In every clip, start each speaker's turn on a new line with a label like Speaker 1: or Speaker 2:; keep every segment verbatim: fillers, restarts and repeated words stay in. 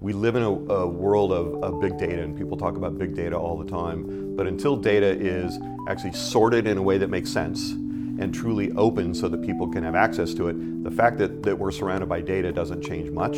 Speaker 1: we live in a, a world of, of big data, and people talk about big data all the time. But until data is actually sorted in a way that makes sense and truly open so that people can have access to it, the fact that, that we're surrounded by data doesn't change much.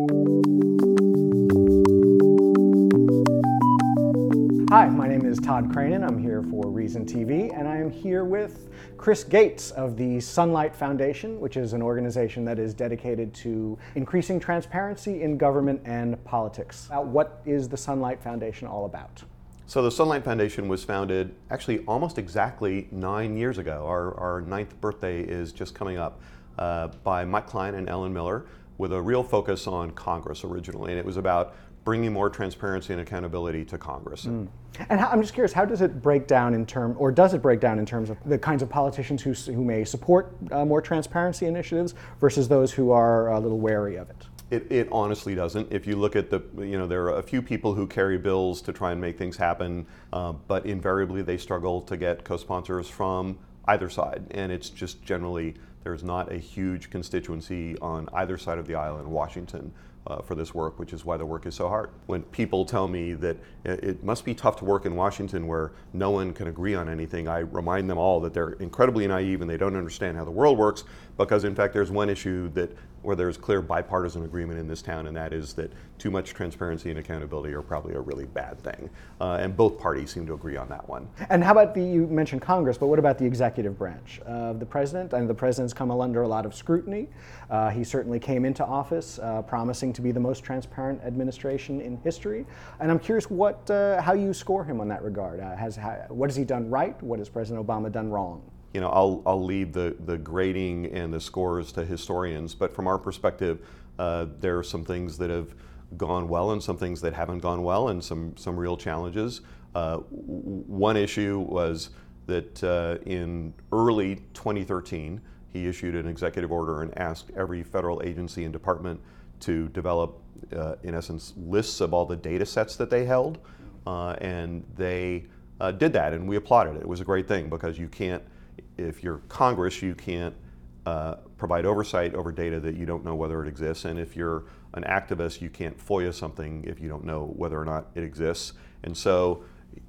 Speaker 2: Hi, my name is Todd Cranen. I'm here for Reason T V, and I am here with Chris Gates of the Sunlight Foundation, which is an organization that is dedicated to increasing transparency in government and politics. Uh, what is the Sunlight Foundation all about?
Speaker 1: So the Sunlight Foundation was founded actually almost exactly nine years ago. Our, our ninth birthday is just coming up, uh, by Mike Klein and Ellen Miller, with a real focus on Congress originally, and it was about bringing more transparency and accountability to Congress.
Speaker 2: Mm. And how, I'm just curious, how does it break down in terms, or does it break down in terms of the kinds of politicians who, who may support uh, more transparency initiatives versus those who are a little wary of it?
Speaker 1: It, it honestly doesn't. If you look at the, you know, there are a few people who carry bills to try and make things happen, uh, but invariably they struggle to get co-sponsors from either side. And it's just generally, there's not a huge constituency on either side of the aisle in Washington Uh, for this work, which is why the work is so hard. When people tell me that it, it must be tough to work in Washington where no one can agree on anything, I remind them all that they're incredibly naive and they don't understand how the world works, because in fact there's one issue that where there's clear bipartisan agreement in this town, and that is that too much transparency and accountability are probably a really bad thing. Uh, and both parties seem to agree on that one.
Speaker 2: And how about the, you mentioned Congress, but what about the executive branch of the president? And the president's come under a lot of scrutiny. Uh, he certainly came into office uh, promising to be the most transparent administration in history. And I'm curious what, uh, how you score him on that regard. Uh, has, how, what has he done right? What has President Obama done wrong?
Speaker 1: You know, I'll, I'll leave the, the grading and the scores to historians, but from our perspective, uh, there are some things that have gone well and some things that haven't gone well, and some, some real challenges. Uh, one issue was that uh, in early twenty thirteen, he issued an executive order and asked every federal agency and department to develop, uh, in essence, lists of all the data sets that they held, uh, and they uh, did that, and we applauded it. It was a great thing, because you can't, if you're Congress, you can't uh, provide oversight over data that you don't know whether it exists, and if you're an activist, you can't FOIA something if you don't know whether or not it exists. And so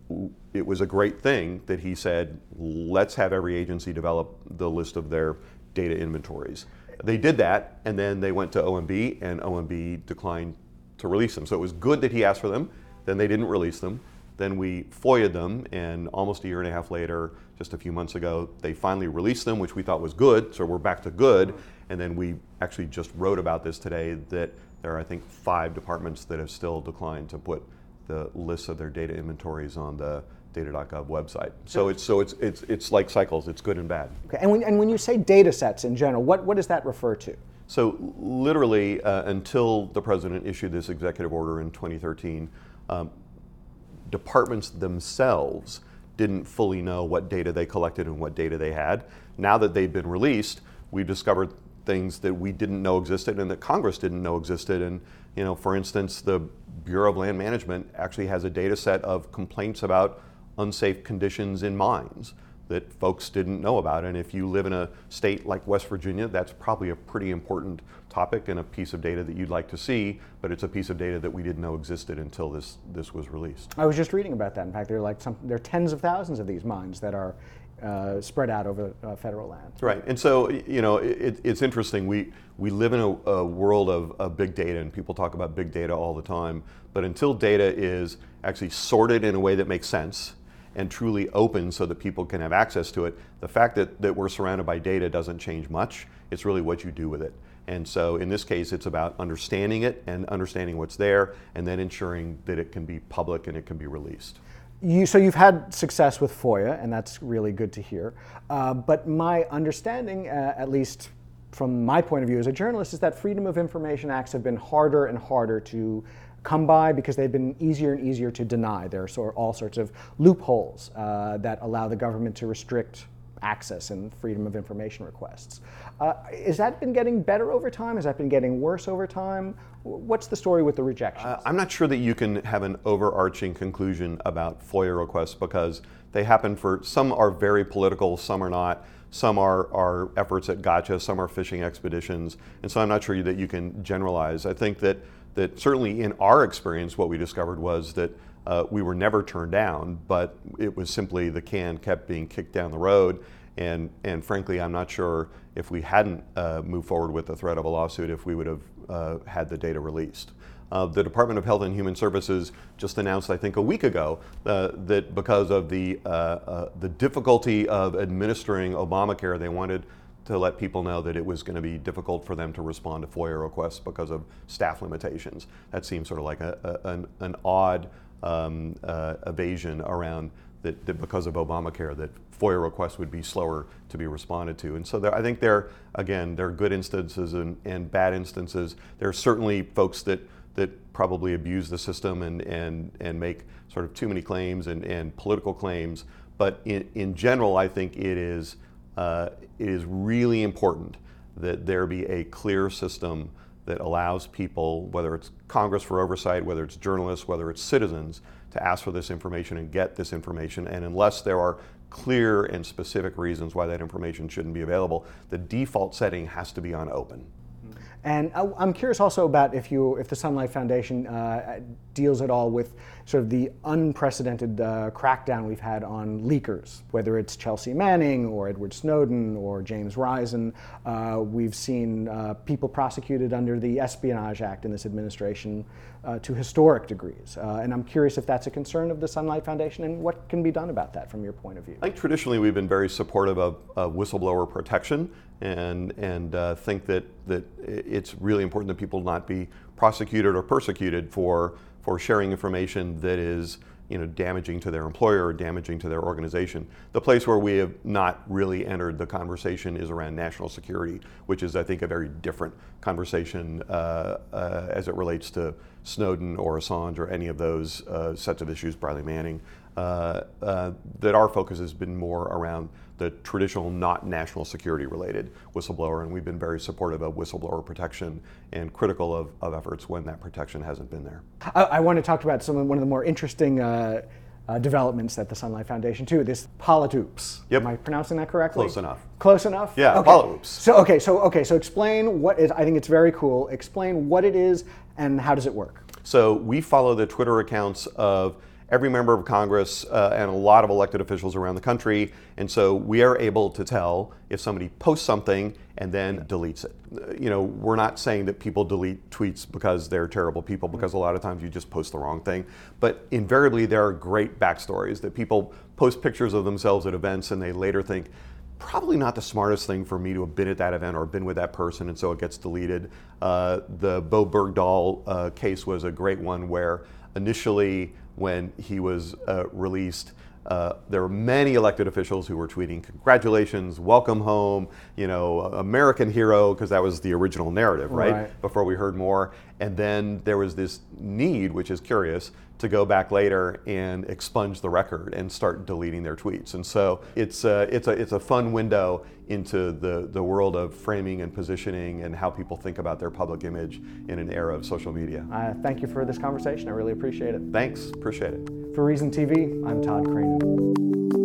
Speaker 1: it was a great thing that he said, let's have every agency develop the list of their data inventories. They did that, and then they went to O M B, and O M B declined to release them. So it was good that he asked for them, then they didn't release them. Then we FOIA'd them, and almost a year and a half later, just a few months ago, they finally released them, which we thought was good, so we're back to good. And then we actually just wrote about this today, that there are, I think, five departments that have still declined to put the lists of their data inventories on the data dot gov website. So it's so it's it's it's like cycles. It's good and bad.
Speaker 2: Okay. And when and when you say data sets in general, what what does that refer to?
Speaker 1: So literally, uh, until the president issued this executive order in twenty thirteen, um, departments themselves didn't fully know what data they collected and what data they had. Now that they've been released, we've discovered things that we didn't know existed and that Congress didn't know existed. And you know, for instance, the Bureau of Land Management actually has a data set of complaints about unsafe conditions in mines that folks didn't know about. And if you live in a state like West Virginia, that's probably a pretty important topic and a piece of data that you'd like to see, but it's a piece of data that we didn't know existed until this this was released.
Speaker 2: I was just reading about that. In fact, there are like some, there are tens of thousands of these mines that are uh, spread out over uh, federal land.
Speaker 1: Right, and so you know, it, it's interesting. We we live in a, a world of, of big data, and people talk about big data all the time. But until data is actually sorted in a way that makes sense and truly open so that people can have access to it, the fact that, that we're surrounded by data doesn't change much. It's really what you do with it. And so in this case, it's about understanding it and understanding what's there, and then ensuring that it can be public and it can be released.
Speaker 2: You, so you've had success with FOIA, and that's really good to hear. Uh, but my understanding, uh, at least from my point of view as a journalist, is that Freedom of Information Acts have been harder and harder to come by because they've been easier and easier to deny. There are sort all sorts of loopholes uh, that allow the government to restrict access and freedom of information requests. Uh, has that been getting better over time? Has that been getting worse over time? What's the story with the rejections?
Speaker 1: Uh, I'm not sure that you can have an overarching conclusion about FOIA requests, because they happen for, some are very political, some are not. Some are, are efforts at gotcha, some are fishing expeditions, and so I'm not sure that you can generalize. I think that that certainly in our experience, what we discovered was that uh, we were never turned down, but it was simply the can kept being kicked down the road. And, and frankly, I'm not sure if we hadn't uh, moved forward with the threat of a lawsuit, if we would have uh, had the data released. Uh, the Department of Health and Human Services just announced, I think, a week ago uh, that because of the uh, uh, the difficulty of administering Obamacare, they wanted to let people know that it was going to be difficult for them to respond to FOIA requests because of staff limitations. That seems sort of like a, a, an, an odd um, uh, evasion around that, that because of Obamacare, that FOIA requests would be slower to be responded to. And so there, I think there, again, there are good instances and, and bad instances. There are certainly folks that that probably abuse the system and, and, and make sort of too many claims and, and political claims. But in, in general, I think it is, uh, it is really important that there be a clear system that allows people, whether it's Congress for oversight, whether it's journalists, whether it's citizens, to ask for this information and get this information. And unless there are clear and specific reasons why that information shouldn't be available, the default setting has to be on open.
Speaker 2: And I'm curious also about if you, if the Sunlight Foundation uh, deals at all with sort of the unprecedented uh, crackdown we've had on leakers, whether it's Chelsea Manning or Edward Snowden or James Risen. Uh, we've seen uh, people prosecuted under the Espionage Act in this administration uh, to historic degrees. Uh, and I'm curious if that's a concern of the Sunlight Foundation and what can be done about that from your point of view.
Speaker 1: I think traditionally we've been very supportive of, of whistleblower protection and, and uh, think that, that it's really important that people not be prosecuted or persecuted for, for sharing information that is, you know, damaging to their employer or damaging to their organization. The place where we have not really entered the conversation is around national security, which is, I think, a very different conversation uh, uh, as it relates to Snowden or Assange or any of those uh, sets of issues, Bradley Manning. Uh, uh, that our focus has been more around the traditional, not national security related whistleblower, and we've been very supportive of whistleblower protection and critical of, of efforts when that protection hasn't been there.
Speaker 2: I, I want to talk about some of, one of the more interesting uh, uh, developments at the Sunlight Foundation too, this PoliToops.
Speaker 1: Yep.
Speaker 2: Am I pronouncing that correctly?
Speaker 1: Close enough.
Speaker 2: Close enough?
Speaker 1: Yeah,
Speaker 2: okay.
Speaker 1: PoliToops.
Speaker 2: So okay, so okay, so explain what is, I think it's very cool. Explain what it is and how does it work?
Speaker 1: So we follow the Twitter accounts of every member of Congress uh, and a lot of elected officials around the country, and so we are able to tell if somebody posts something and then deletes it. You know, we're not saying that people delete tweets because they're terrible people, because a lot of times you just post the wrong thing, but invariably there are great backstories that people post pictures of themselves at events and they later think, probably not the smartest thing for me to have been at that event or been with that person, and so it gets deleted. Uh, the Bo Bergdahl uh, case was a great one where initially when he was uh, released, uh, there were many elected officials who were tweeting, congratulations, welcome home, you know, American hero, because that was the original narrative, right?
Speaker 2: Right?
Speaker 1: Before we heard more. And then there was this need, which is curious, to go back later and expunge the record and start deleting their tweets. And so it's a, it's a, it's a fun window into the, the world of framing and positioning and how people think about their public image in an era of social media.
Speaker 2: Uh, thank you for this conversation. I really appreciate it.
Speaker 1: Thanks, appreciate it.
Speaker 2: For Reason T V, I'm Todd Cranen.